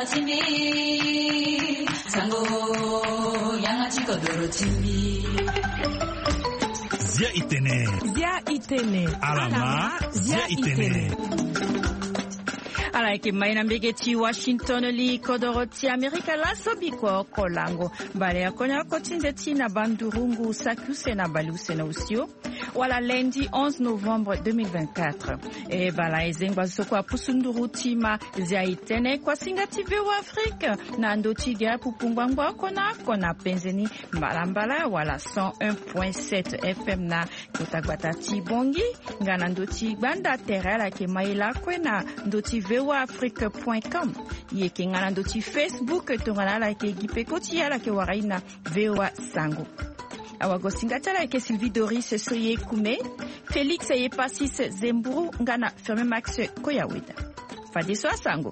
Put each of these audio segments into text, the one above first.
chimi sango yanga chiko doro chimi Zia itene alama zia itene ala ke maina mbegeti Washington li kodoroti Amerika la sobiko kolango bale akonya kotinze tina bandurungu sakuse na baluse na usio wala lundi 11 novembre 2024 e bala ezengwa sokwa pusunduru tima zia itene kwa singati wa Afrika na ndotiga pupungwangwa kona penzeni mbala wala 101.7 FM na kutagwata tibongi ngana ndoti banda terala ke maila kwena ndoti voaafrique.com yeke ngana ndoti Facebook tongana la ke gipekoti la ke waraina VOA Sango awagosingatala ke Sylvie Doris Soye Kume Félix Yepasis Zemburu ngana Ferme Max Koyaweda Fadiso Sango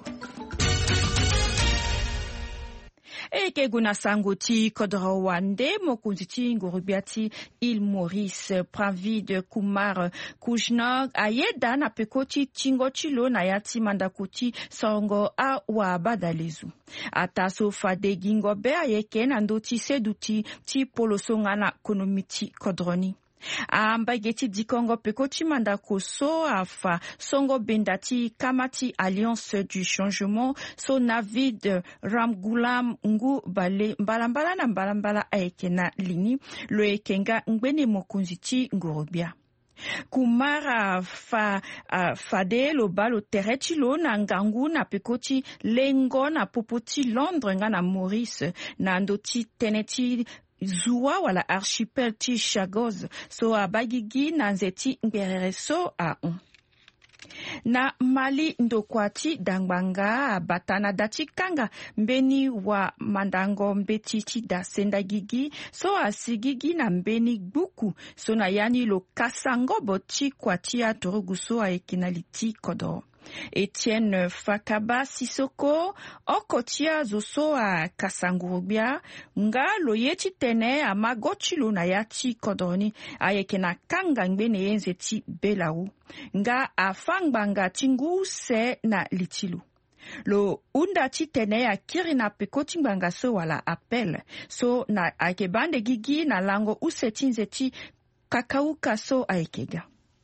Eke guna sango ti kodro wande mokunzi ti ngurubiati Il Maurice Pravid Kumar Kujnog ayeda na pekoti tingo chilo na yati mandakoti songo a wa badalezu ataso fade gingo be ayeke na ndoti seduti ti polosonga na konomiti kodroni ambageti dikongo pekoti mandako so afa songo bendati kamati Alliance du Changement so Navid Ramgulam ngu bale mbalambala aikena lini lo ekenga ngbene mokunziti ngorobia Kumara fade lo balo tereti lo na ngangu na pekoti lengo na popoti Londres nga na Maurice na ndoti teneti Zua wala archipel ti Chagos so abagigi na nzeti ngerere so a na Mali ndokwati dangbanga batana dati kanga mbeni wa mandango mbeti ti da senda gigi so asigigi na mbeni gbuku so na yani lo kasango boti kwati a torugu so a ekinaliti kodo Etienne Fakaba Sisoko okotia zoso a kasangurubia nga loyeti tene a magochilo na yati kodoni ayeke na kanga ngbene yenzeti belau nga afangbanga tingu se na litilu lo unda ti tene ya kiri na pekoti ngbanga so wala appel so na ayeke bande gigi na lango useti nzeti kakauka so ayekega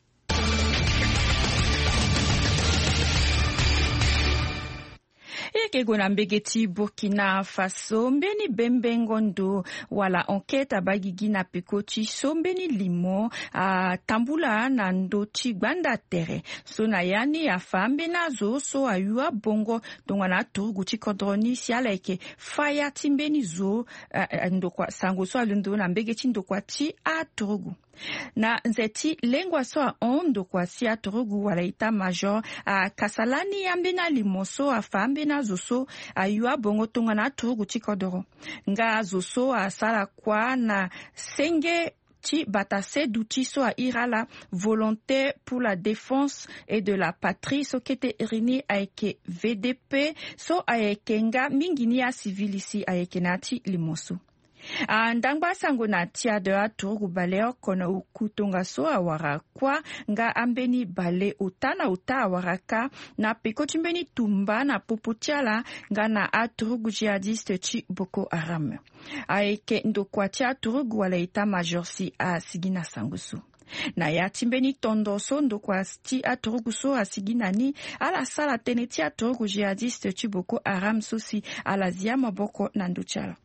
Eke gona mbegeti Burkina Faso mbeni bembengondo wala enquête abagigi na pekoti so mbeni limo tambula na ndoti gbanda tere so na yani afambe nazo so ayua bongo dongana turugu ti kodroni siala eke faya timbeni zo ndokwa sango so alundo na mbegeti ndokwa ti turugu na nzeti lengwa so a ondo kwa si aturugu wala ita major a kasalani ambena limoso a fambena zoso a yua bongo tonga na aturugu chikodoro nga zoso a sala kwa na senge ti batase duti so a irala volonté pour la défense et de la patrie so kete rini aeke VDP so aeke nga mingini a civilisi aeke nati limoso ndangba sango na tia de aturugu baleo kona ukutonga so awara kwa nga ambeni bale utana uta awaraka na pekoti mbeni tumba na popotiala nga na aturugu jihadiste chi Boko Haram aeke ndokwa tia aturugu wala ita major si a sigina sango so na ya timbeni tondo so ndokwa ti aturugu so asiginani ala sala tene ti aturugu jihadiste chi Boko Haram so si ala zia maboko na nduchala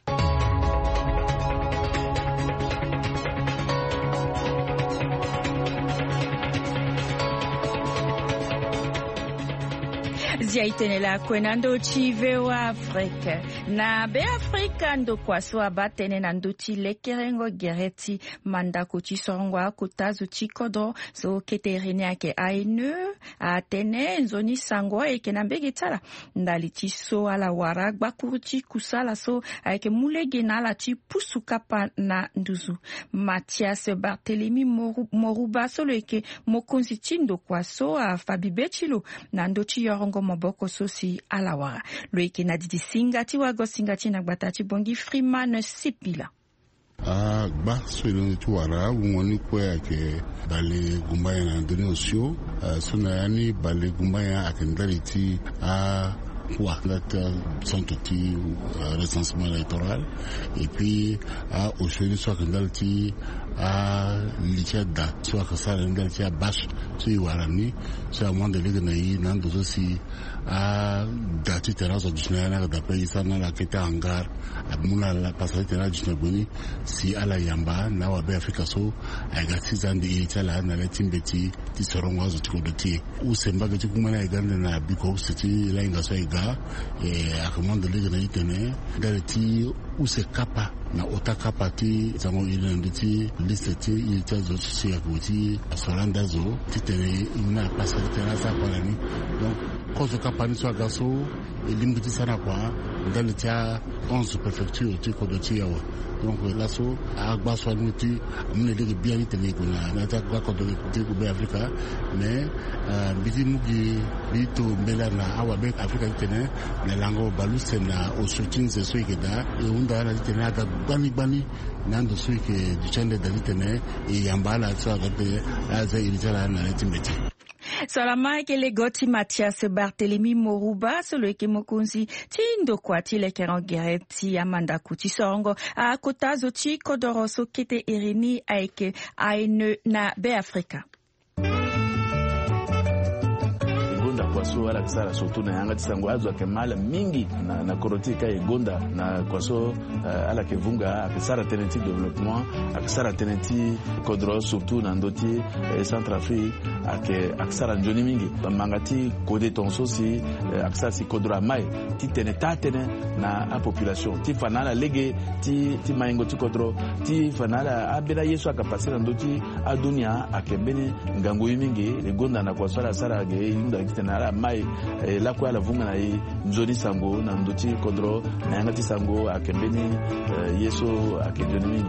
Zia itenela kwenando chi VOA Afrique na be Afrika ndo kwa so abatene na nduti lekerengo gereti mandako chi sorongwa kotazu chi kodo so keterine ake ainu atene nzoni sangwa eke na mbegitala ndali chi so ala wara gbakuruchi kusala so ake mulege na la chi pusu kapa na nduzu Mathias Barthélémy Moruba solo eke mokonzi chi ndo kwa so a fabibechilo na ndochi yorongo moboko sosi alawara loike na didi singati wago singati na gbatachi bongi Freeman Sipila ba swelo tuwara woni ko yake bale gumbaya na ndoni osio sona yani bale gumbaya akendaliti poids son petit recensement électoral et puis au choix soit que dalti lichada soit que ça dalti a bash tu warani soit moins de ligue naï nan dozo si dati terrasse additionnaire na da pays ça na la keta hangar abuna la passer terrasse additionnaire si ala yamba na wa be Afrika so agati zandi itala na la timbeti ti sorongo zo tikodoti ou semba que tu kumana igande na biko siti la inga so iga akamanda ligue na itene dalti ou se kapa na otakapa ti zango ile nditi liste ita zo si akuti asolanda zo titene ina passer terrasse kwa ni donc cause kapani so gaso limiti sana kwa dalti 11 préfectures ti kodoti yawo donc là so agba so nuti amne de bien itene kuna na ta kwa kodoti ku be Afrika mais biti mugi bito mbela na awa be Afrika itene na lango baluse na osotin se so ikeda e unda na itene aga bani nando so ike duchande dalitene e yambala so agate aza iritala na timbeti. Salama ekele goti Mathias Barthélemy Moruba solo eke mokonzi ti ndokwa ti lekero gere ti Amanda Kuti Sorongo a kota zo ti kodoro so kete erini aike aine na be Afrika. Kwaso wala kisara surtout na yanga tisango azo akemala mingi na korotika egonda na kwaso ala kevunga akisara tenenti développement akisara tenenti kodro surtout na ndoti Centrafrique akisara njoni mingi mangati kode tonso si akisara si kodro mai ti tene na a population ti fanala lege ti maingo ti kodro ti fanala abela yesu akapasira ndoti adunia akembeni ngango mingi egonda na kwaso ala sara ge inda kitena mai la kwa la vunga na nzoni sango na ndoti kodro na yangati sango akembeni yeso akejoni.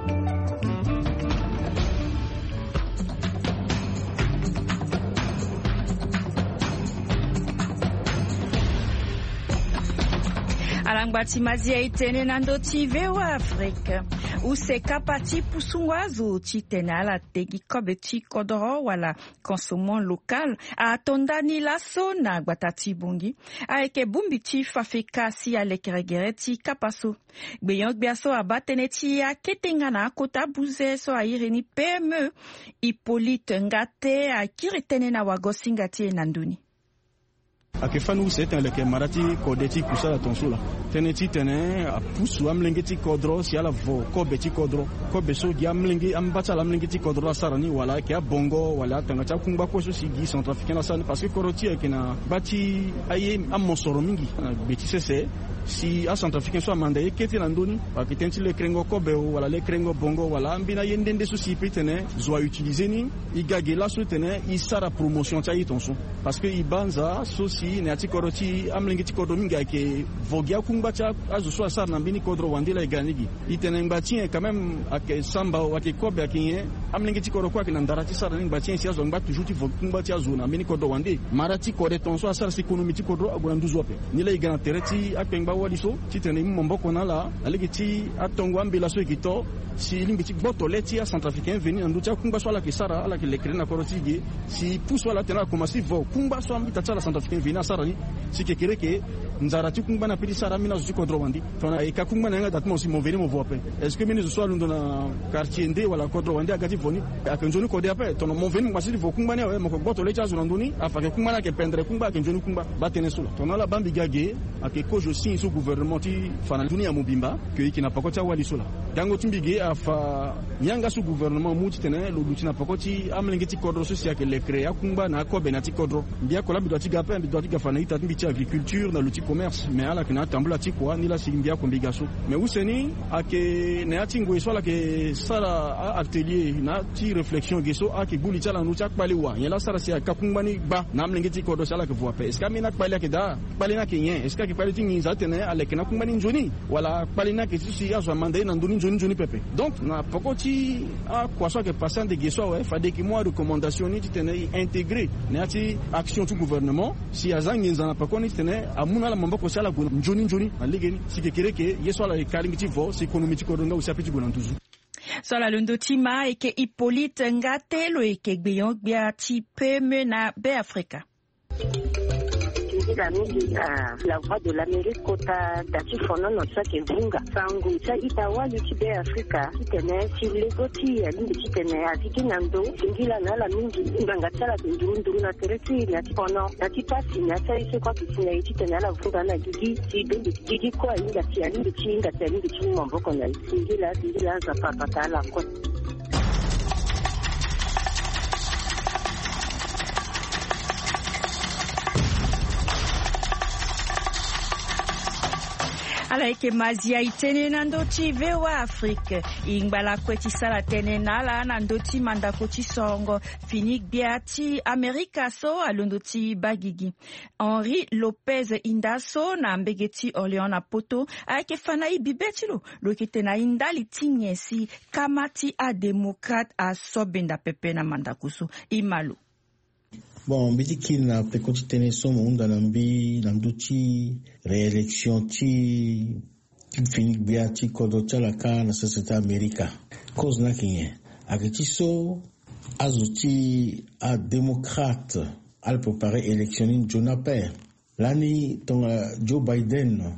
Alangwati mazia itene nandoti vewa Afrika use kapati pusungwazo chitene ala tegi kobe chi kodoro wala consommant local a tondani laso na gbatati bungi aeke bumbi chi fafeka si alekeregere ti kapaso gbeyon gbiaso abatene ti a ketengana kota buze so a ireni PME Hippolyte Ngate a kiritene na wagosinga ti nanduni. Akefanu c'est le kemarati kodeti kusala tonsula teneti tene apusu amlengeti kodro si ala vo kobeti kodro kobeso gi amlengi ambata la amlengeti kodro sarani wala ke bongo wala tanga cha kumba ko so si gi centrafricain la sana parce que koroti ekena bati aye amosoro mingi beti sese si a centrafricain so amanda eketi nandoni akitenti le krengo kobe wala le krengo bongo wala ambina yendende so si pitene zo utiliser ni igage la so tene isara promotion cha yitonso parce que ibanza so si ne ati koroti amlengeti kodro minga ke vogia kumba cha azu so asar na mbini kodro wandila iganigi itene ngbatien quand même ake samba ake kobe ake amlengeti kodro kwa kina ndarati sara ni ngbatien si azu ngba toujours ti kumba cha azu na mbini kodro wandi marati kode tonso asar si economie ti kodro aguna nduzo pe ni la igana tereti akengba waliso titene mboko na la alegeti atongwa mbila so ekito si limbiti boto leti a centrafricain veni ndu cha kumba so ala ke sara ala ke lekre na koroti ge si pouso ala tena komasi vo kumba so ambita cha la centrafricain veni sara ni si ke kereke nzarati kumba na pidi sara mina zo kodro wandi tona e ka kumba na nga datmo si mo veni mo vope est ce que mini zo so lundo na quartier nde wala kodro wandi agati voni akenjoni kode ape tona mo veni mo vo kumba ne mo ko boto leti azo nduni afake kumba na ke pendre kumba akenjoni kumba batene sula tona la bambi gage ake kojo sin so gouvernement ti fana dunia mobimba ke ikina pakota wali sula dango timbige afa nyanga su gouvernement muti tene lo lutina pakoti amlengeti kodro so si ake le créer kumba na ko benati kodro mbia kola bi doti gape bi doti gafana ita timbi ti agriculture na luti commerce mais ala kina tambula ti kwa ni la simbia ko mbigaso mais useni ake ne ati ngwe so la ke sara atelier na ti réflexion geso ake buli tala nu ta kpali wa yela sara si aka kumba ni ba na amlengeti kodro sala ke voa pe est ce que mina kpali ake da kpali na kenyen est ce que kpali ti nginza tene ale kina kumba ni njoni wala kpali na ke si azo mandai na nduni njoni pepe donc na pakoti a kwa so ke passant de geso ouais fa de ki moi recommandation ni tene intégrer ne ati action du gouvernement si azangi nzana pakoni tene amuna la mamboko sala ko njoni alegeni sikekereke yeso la kalingiti vo si economique ko donga usapiti ko nantuzu sola lundo tima eke Hippolyte Ngate lo eke gbeyon gbia ti PME na be Afrika. la mingi la voix de l'Amérique kota datifono no sake vunga sangu cha itawali tibe Afrika kitene silegoti alinde kitene atikinando singila na la mingi nganga tsala nduru na tereti na tifono na tipasi na tsaise kwa kisina kitene la vunga na gigi sibendi gigi kwa inga tialinde chinga tialinde chinga mboko na singila za papa la kwa alaike mazia itene na ndoti vewa Afrique ingbala kweti sala tene nala na ndoti mandako songo finik biati Amerika so alondoti bagigi Henri Lopez Indaso na mbegeti Orléans na poto aike fanai bibetilo lokete na indali tinyesi kamati a démocrate a sobenda pepe na mandakuso imalu. Bon, biti kina pekoti tene somo unda nambi namduti réélection ti finik bia ti kodocha la ka na société Amerika. Cause na kinye. Akiti so azuti a démocrate al préparer élection Jonaper. Lani ton Joe Biden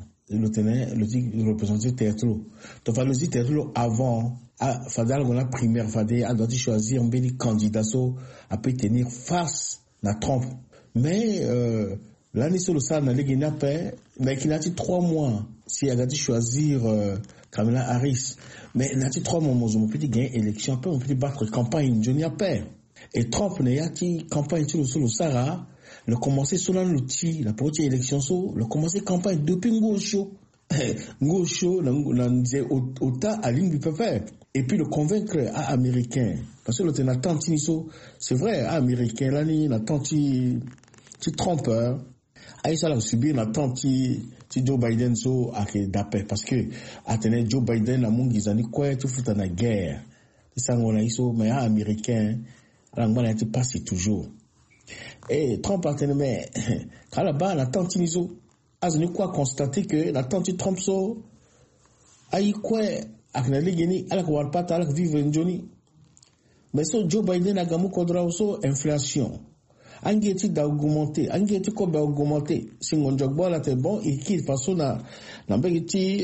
le représenté Tertlo. To fa le Tertlo avant fadal gona primaire fadé a doit choisir un bel candidat so a peut tenir face na Trump. Mais l'année sur le sol n'a pas paix, mais qu'il a dit 3 mois si elle a dû choisir Kamala Harris. Mais il a dit 3 mois, on peut gagner élection, on peut battre campagne, je n'y a pas. Et Trump n'a dit campagne sur le Sahara, le commencer sur l'outil, la première élection sur le commencer campagne depuis Ngosho. Ngosho, autant à ligne du faire. Et puis le convaincre à américain. Parce que le Nathan Tiniso, c'est vrai, à américain, là, Nathan ti Trump, Aïssa l'a subi, Nathan ti Joe Biden, so, à d'appel. Parce que, attendez, Joe Biden, à mon gizani, quoi, tout fout à la guerre. C'est ça, on a eu, mais à américain, l'anglais a été passé toujours. Et Trump, attendez, mais, quand là-bas, Nathan Tiniso, a quoi constater que Nathan ti Trump, so, aïe, quoi, aknali geni ala ko warpata ala vivre njoni mais so Joe Biden a gamu kodra so inflation angeti da augmenter angeti ko ba augmenter singonjok bola te bon et qui façon na mbeki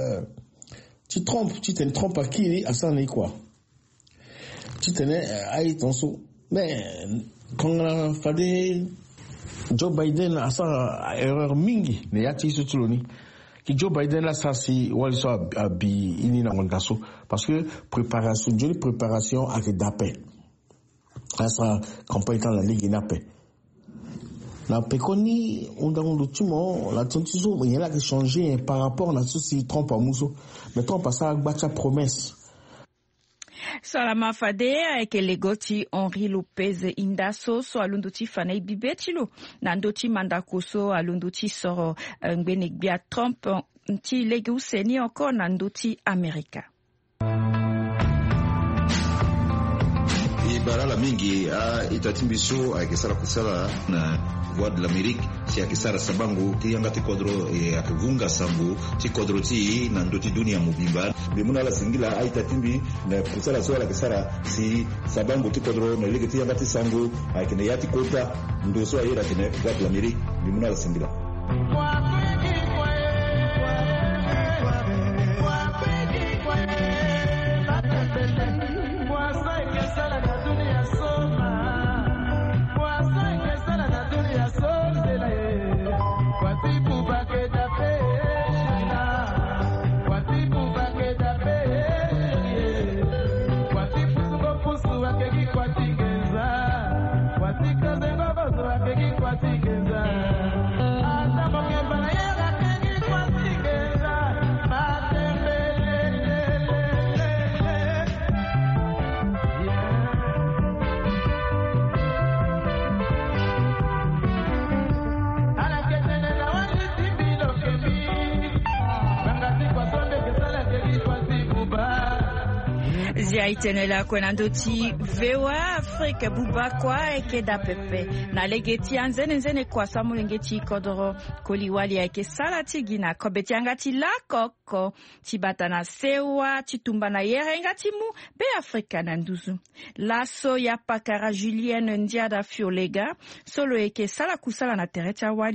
ti Trump ti ten Trump akili asana quoi ti tene ai tonso mais quand on fade Joe Biden asa erreur mingi ne yati so tuloni qui Joe Biden là ça si wali so abi ini na ngondaso parce que préparation avec d'appel ça campagne dans la ligue d'appel la pekoni on dans le timo la tontiso il y a là qui changer par rapport à ceci Trump à Mousso mais Trump ça batcha promesse. Salama fade avec legoti Henri Lopez Indaso so alunduti fanai bibetilo nandoti mandakoso alunduti soro ngbenegbia Trump nti legi useni encore nandoti Amerika. Barala mingi itatimbiso akisara kusala na voix de l'Amérique si akisara sabangu tianga tikodro akivunga sambu tikodro ti na ndoti dunia mubimba bimuna la singila aitatimbi na kusala swala akisara si sabangu tikodro na ligi tianga tisangu akine yati kota ndoso ayera kine voix de l'Amérique bimuna la singila. Zia itenela kwenandoti vewa Afrique bubakwa ekeda pepe na legeti anzene kwa samulengeti kodoro koliwali eke salati gina kobeti angati la koko tibata na sewa titumba na yere ngati mu be Afrika na nduzu laso ya pakara Julienne Ndiada Fiolega solo eke sala kusala na tereta wali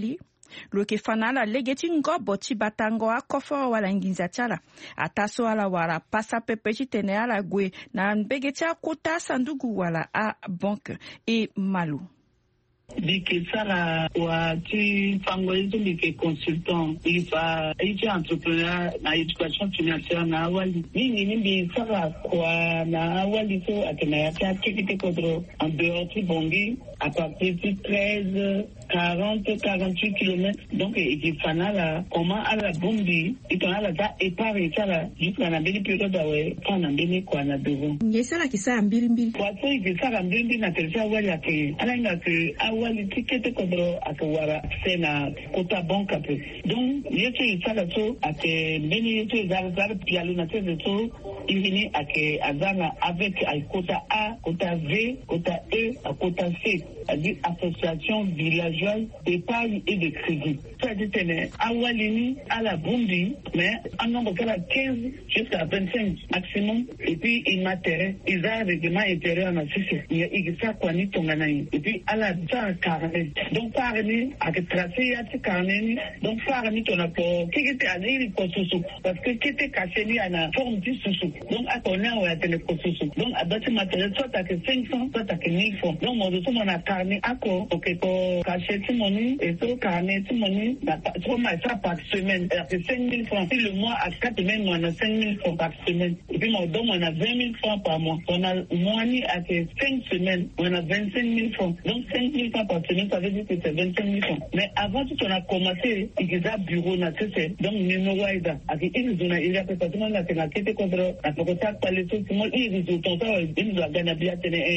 lo ke fana la lege ti ngobo ti batango akofo wala nginza ti ala ataso ala wala pasa pepe ti tene ala gue na mbege ti akota sandugu wala a banque e malu. Bike sara wa ti fango ezo bike consultant ifa iti entrepreneur na education financière na awali ni bi sara kwa na awali so atena ya kiti kodro en dehors ti bongi à partir de 13 40-48 km. Donc, il faut comment à la bombi, il faut aller épargner ça jusqu'à la belle période où on a bien quoi na devant. Il y a ça qui ça mbili. Kwa so il ça mbili na telesa wali ake. Alanga que awali ticket kodro akawara sena kota banque après. Donc, yeso ça so ake beni yeso zar pialu na teso il vient ake azana avec kota A, kota V, kota E, kota C. C'est-à-dire association villageoise d'épargne et de crédit. C'est-à-dire que Awalini à la Bundi, mais en nombre de 15 jusqu'à 25 maximum. Et puis immatériel, ils ont un règlement intérieur en Assisi. Il y a ça quoi ni tonganaï. Et puis à la carnet. Donc par année, avec tracé à ce carnet, donc par année on a pour qui était à l'île pour sous parce que qui était caché ni à la forme du sous. Donc à connaître ou à télé pour sous. Donc à bâtir matériel soit à que 500, soit à que 1000 francs. Donc moi de tout mon a carnet à quoi ok pour cacher tout mon et tout carnet tout mon ça par semaine. C'est 5 000 francs. Si le mois à 4 semaines, on a 5 000 francs par semaine. Et puis, on a 20 000 francs par mois. On a moyen à 5 semaines, on a 25 000 francs. Donc, 5 000 francs par semaine, ça veut dire que c'est 25 000 francs. Mais avant tout, on a commencé, il y a un bureau, donc, numéro AIDA. Il y a peut-être tout le monde a été contre la proposition par les autres. Il y a des autres, il y a gagné bien,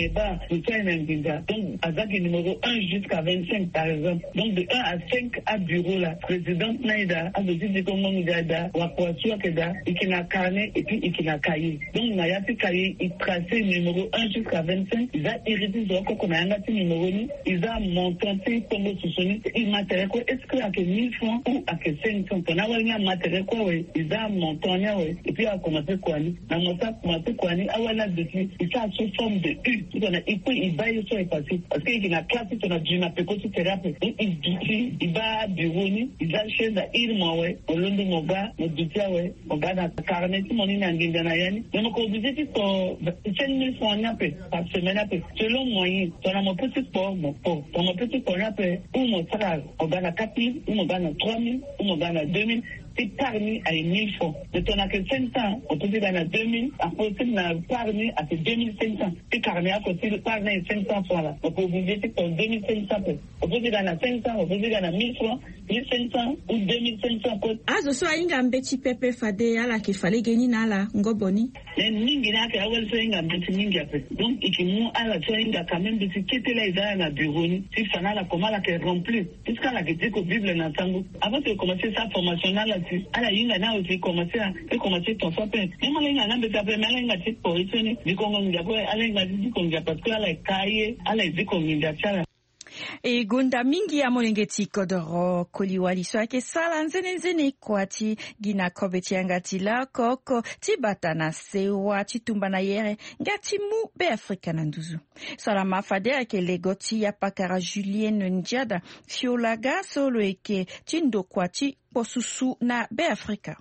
donc, avec le numéro 1 jusqu'à 25, par exemple. Donc, de 1 à 5 à bureau, la présidente Naïda, a besoin de comment nous aide, ou à quoi soit que da, et qui n'a carnet, et puis et qui n'a cahier. Donc, il y a ce cahier, il tracé numéro 1 jusqu'à 25, il a hérité de quoi qu'on a un petit numéro, il a monté comme sous-soni, il matériel quoi, est-ce qu'il y a que 1000 francs ou à que 500? On a eu un matériel quoi, oui, il a monté, et puis il a commencé quoi, il a commencé quoi, il a depuis, il a sous forme de U, et puis il va y sur passé, parce qu'il a classé sur la thérapie, il va bureau, il a chez la île, moi, au long de mon gars, mon dutia, mon gars, dans la carnet, mon inangin, mais mon obligé, c'est pour 5 000 francs par semaine, selon moyen, sur mon petit sport, mon pauvre, sur mon petit sport, ou mon salaire, mon gars, à 4 000, ou mon gars, à 3 000, ou mon gars, à 2 000. C'est parmi à 1000 francs. De ton à que 500, on peut dire à 2000, à côté de parmi à 2500. C'est carné à côté de parmi à 500 francs là. On peut vous dire que c'est 2500. On peut dire à 500, on peut dire à 1000 francs, 1500 ou 2500. Ah, je suis un petit pépé fadé à la qui fallait gagner na la ngoboni. Les ningina qui a wel fait un petit ninga. Donc, il y a à la soinga quand même de ce qui était là, ils ont un bureau. Si ça n'a la commande qui est remplie. Jusqu'à la critique au Bible n'a pas. Avant de commencer sa formation là, ala yinga na uti commencer ton sapin même ala na mbeta pe mala nga ti position ni kongo ngapo ala nga ti kongo parce que ala kaye ala ti kongo ngachala e gonda mingi ya molengeti kodoro koliwali so ake sala nzene kwati gina kobeti angati la koko tibata na sewa chitumba na yere ngati mu be Afrika na nduzu sala mafade ake legoti ya pakara Julienne Njada fiolaga solo eke tindo kwati posusu na be Afrika.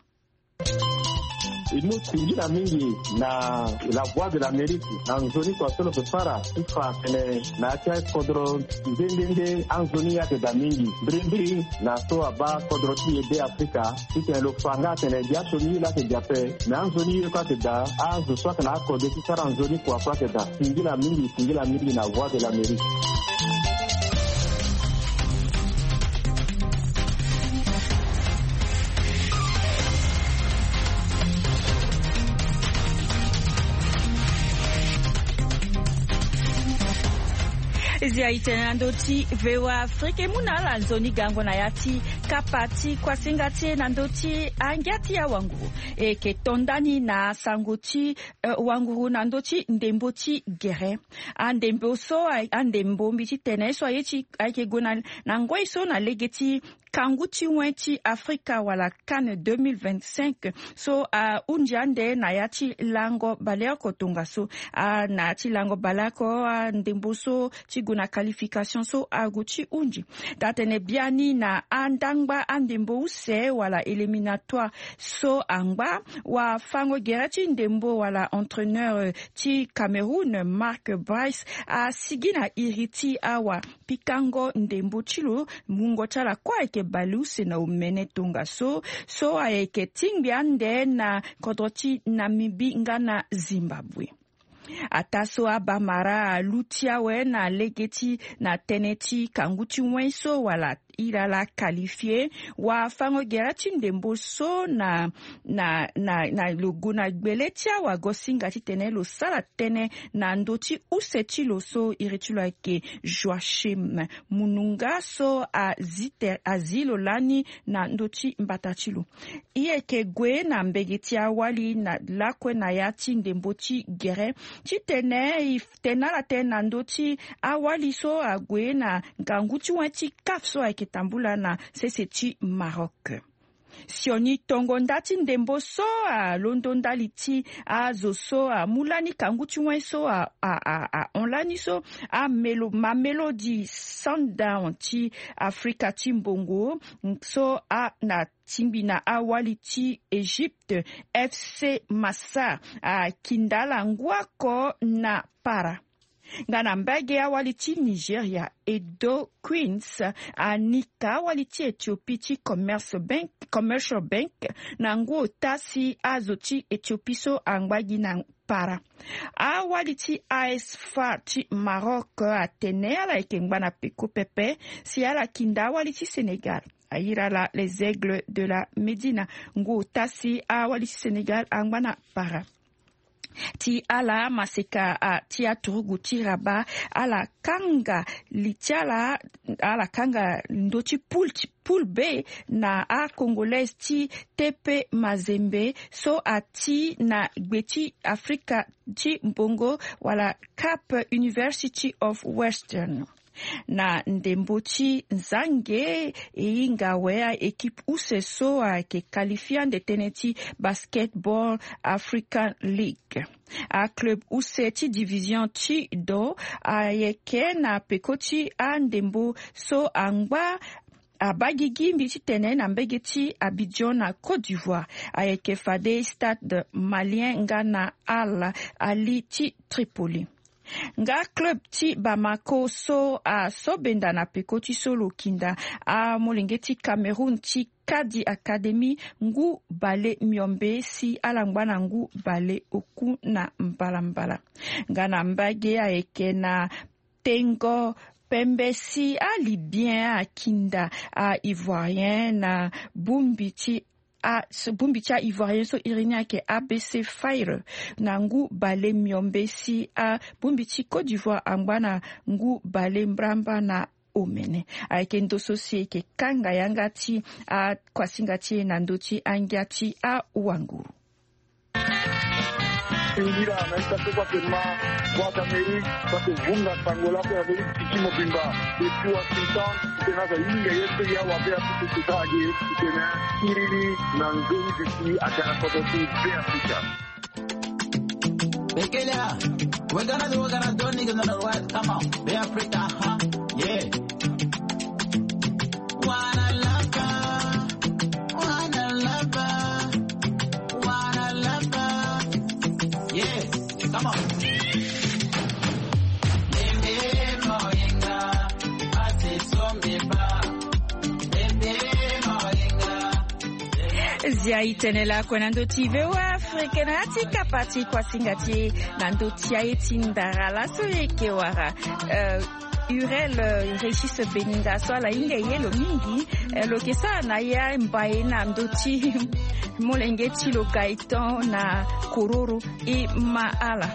Inosingira mingi na la voix de l'Amérique anzoni kwa solo kupara ifa kene na cha kodro ndende anzoni ya da mingi brimbiri na so aba kodro ti de Afrika ite lo fanga tene dia soni la ke jape na anzoni kwa te da azu so kana ko de ti sara anzoni kwa te da singira mingi na voix de l'Amérique. Zia itenando ti vewa Afrika muna la nzoni gango na yati kapati kwa singati nandoti angiati ya wanguru ke tondani na sangoti wanguru nandoti ndemboti gere andembo so andembo mbiti tene so ayeti ake gona na ngoi so na legeti kangu ti wenti Afrika wala CAN 2025 so unjande na yati lango baleko tonga so na yati lango balako ndemboso ti guna qualification so aguchi unji tatene biani na andangba andembo use wala eliminatoire so angba wa fango gerati ndembo wala entraîneur ti Cameroun Marc Bryce sigina iriti awa pikango ndembo chilo mungo chala kwa eke baluse na umene tonga so aeke tingbiande na kodroti Namibi ngana Zimbabwe. Ataso abamara lutiawe na legeti na teneti kanguti wenso wala ilala qualifié wa fango gerati ndembo so na loguna gbeletia wa gosinga titene lo sala tene na ndoti useti lo so iritula ke Joachim Mununga so azilo lani na ndoti mbatachilo iye ke gwe na mbegetia wali na lakwe na yati ndembo ti gere titene tenala tena ndoti awali so agwe na ganguti wanti kafso ake tambula na seseti Maroc. Sioni tongo ndati ndembo so London liti zoso mulani kanguti wenso onlani so ma melody sundown ti Afrika ti mbongo so na timbi na awali ti Egypte FC Massa kindala ngwako na para. Ngana mbege awali ti Nigeria Edo Queens anika awali ti Ethiopia ti Commercial Bank na nguo tasi azo ti Ethiopia so angbagi na para. Awali ti AS FAR ti Maroc atene ala ekengba na peko pepe si ala kinda awali ti Senegal. Aira les Aigles de la Médina nguo tasi awali ti Senegal angbana para. Ti ala maseka ti aturugu ti raba ala kanga litiala ala kanga ndoti pool B na Congolese ti TP Mazembe so ati na gbeti Afrika ti mbongo wala Cap University of Western. Na ndembo ti Nzange inga wea equipe useso ke qualifiant de teneti Basketball African League. A club use ti division ti do yeke na pekoti ndembo so angba abagigi mbiti tene na mbege ti Abidjan na Côte d'Ivoire ayeke fade stade malien ngana Ali ti Tripoli. Nga club ti Bamako so benda na peko ti solo kinda molenge ti Cameroun ti Kadi Academy ngu bale miombe si alangba na ngu bale oku na mbalambala. Nga na mbage eke na tengo pembe si libyen kinda ivoirien na bumbi ivoirien so irinia ke ABC Fire na ngu bale miombe si bumbichi Côte d'Ivoire angwana ngu bale mbramba na omene ayeke ndoso si ke kanga yangati kwasingati na ndoti angiati uanguru. Ingira na itato kwa kema kwa Amerika kwa kuvunga Angola kwa Amerika kimo bimba depuis Washington tena za inga yetu ya wabea kutukaje tena kirili na nzuri bisi akana kwa tu Afrika. Bekelea we're gonna do niggas on the right, come on, Bay Africa, huh? Yeah. Wanna love her. Yeah, come on. Zia itenela kwa nandoti vewa Afrika na atika pati kwa singati nandoti ya etindara la so yeke wara Urel Régis Beninga so ala inge yelo mingi lo kesa na ya mbaye na ndoti molenge ti lo Gaëtan na Kororo e Maala.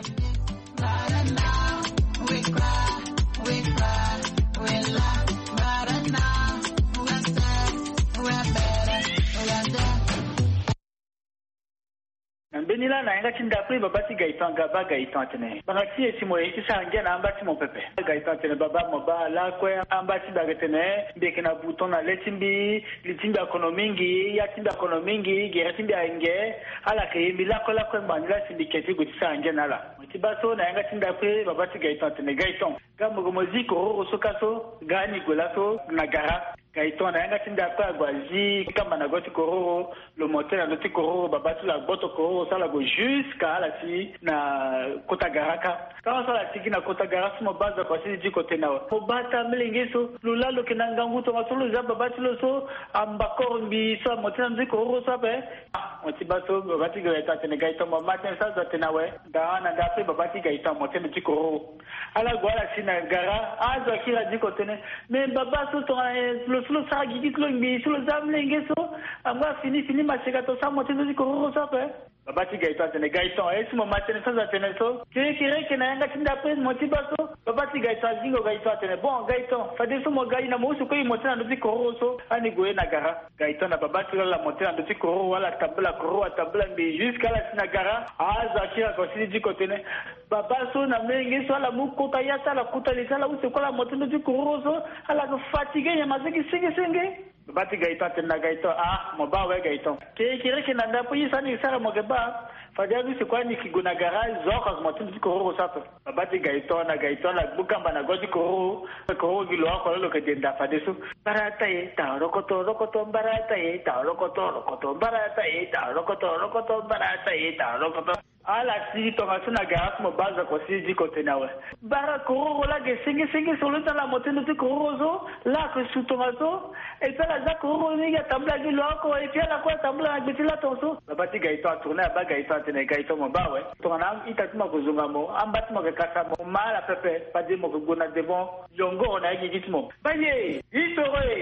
benila na yanga tinda pri babati gaitan gaba gaitan tene banati esimo eti sanga na ambati mon pepe gaitan tene baba moba la kwe ambati bagetene bekena bouton na letimbi litimbi ekonomingi ya timbi ekonomingi geratimbi ainge ala ke bila kola ko bandila sindiketi guti sanga na la mutibaso na yanga tinda pri babati gaitan tene gaitan gamu muziko ro sokaso gani golato na gara gaiton na yanga tinda kwa gwazi kama na goti kororo le moteur na goti kororo babatu la boto kororo sala go jusqu'à la si na kota garaka quand sala tiki na kota garaka mo baza kwa si di kote na o bata mlingeso lulalo kinanga nguto masolo za babatu lo so ambakoro mbi so moteur na kororo sabe motibaso babati gaita tene gaiton mo matin sa za tena we da na da pe babati gaita moteur na kororo ala gwala sina gara aza kila di kote ne mais babaso to solo sa gidit lo mbi solo zamlenge so amba fini masega to sa mote zo ko so pe babati gaita tene gaita esimo matene sa tene so kire na yanga tinda pe motibaso babati gaita zingo gaita tene bon gaita fade so mo gai na mo so ko mote na ndo ko so ani goe na gara gaita na babati la mote na ndo ko wala tabla ko tabla mbi jusqu'à la sinagara aza kira ko sidi ko tene babaso na mengi so la muko kayata la kutalisa la uso ko la mote ndo ko so ala ko fatigue ya mazeki senge babati gaita tena gaita moba we gaita kire na ndapo yisani sara mogeba fadiagu sikwani kiguna garage zoko motin ko sapo babati gaita na bukamba na godi ko gilo ko lo ke denda fadesu barata e ta rokoto barata e ta rokoto barata e ta rokoto barata e ta rokoto ala si to masuna gas mo baza ko si di ko tenawe bara ko la ge singi solo la motin ko zo la ko su to maso e sala za ko ni ya tabla gi lo ko e pia la ko tabla gi tila to so babati gaita tourner ba gaita tene gaita mo bawe to na itatuma ko zunga mo ambat mo ka kasa mo mala pepe pa di mo ko gona de bon yongo na gi gitmo baye itore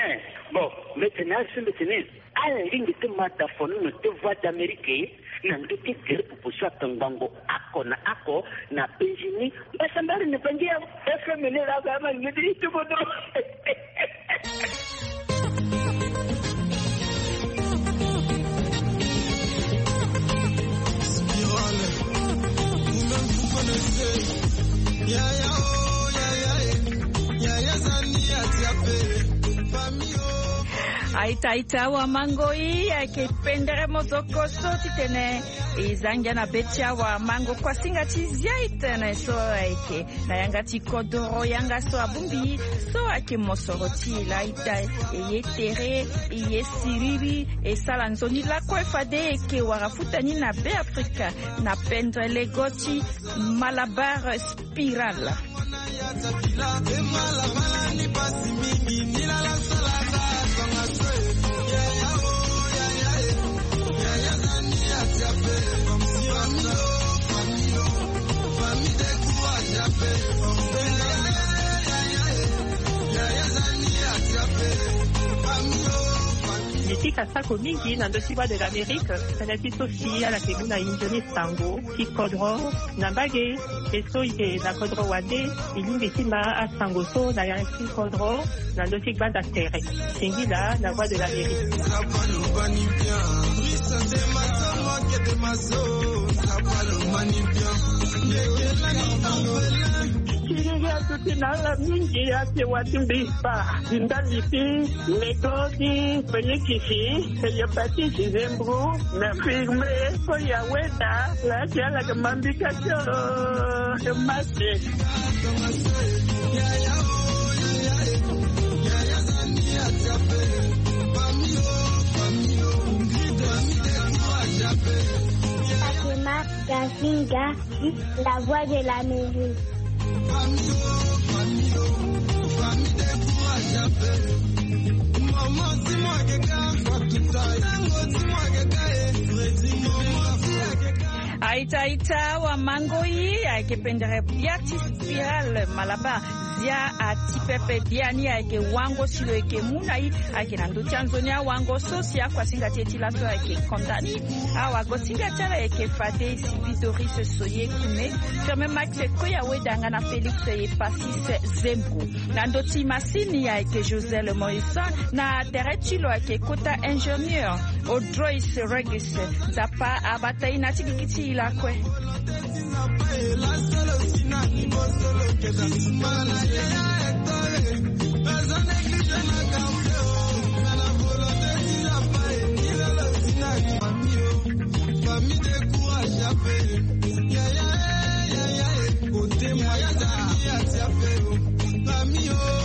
bon maintenant sur le tennis ala ringi te mata fonu no te voix d'Amérique na nduti kere pupushwa tangango ako na penjini basambari ne pangia FMN la kama ngidi tubodo Aita wa mango hii akipendere mozoko soti tene izanga na betia wa mango kwa singa chizia itene so ake na yanga tikodoro yanga so abumbi so ake mosoroti la ita yetere yesiriri esala nzoni la kwa fade eke warafuta ni na be Afrika na pendre legoti Malabar Spiral Mitika sako mingi na dosiwa de l'Amérique, sanati sofi ala keguna injoni sango, kikodro, nambage, eso ike na kodro wade, ilingi tima a sango so na yanki kodro, na dosik banda tere. Singila na voix de l'Amérique. Kiriya tutinala mingi yake watimbisa indalipi legodi penyekisi eyapatisi zembru na firme koya weda la jala kamambika cho mate Fatima Gazinga, la voix de l'Amérique. Aita wa mango hii akipendere biati Spiral Malabar zia atipepe biani ake wango silo eke munai ake nando Tanzania wango sosia kwa singa tetila so ake kondani awa go singa tala eke fade Sibidoris soye kume ferme Max koya wedanga na Felix e Pasis Zembu nando timasini ake José Le Moïse na terechilo ake kota ingénieur Odrois Regis Zapa Abata inatikikiti ilakwe.